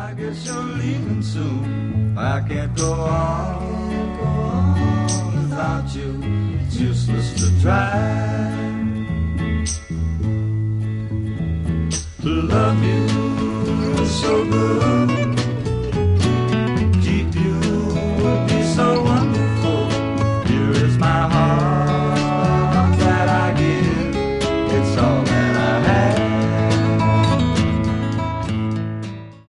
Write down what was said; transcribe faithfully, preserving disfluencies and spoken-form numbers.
I guess you're leaving soon. I can't go on, go on without you. It's useless to try to love you so good.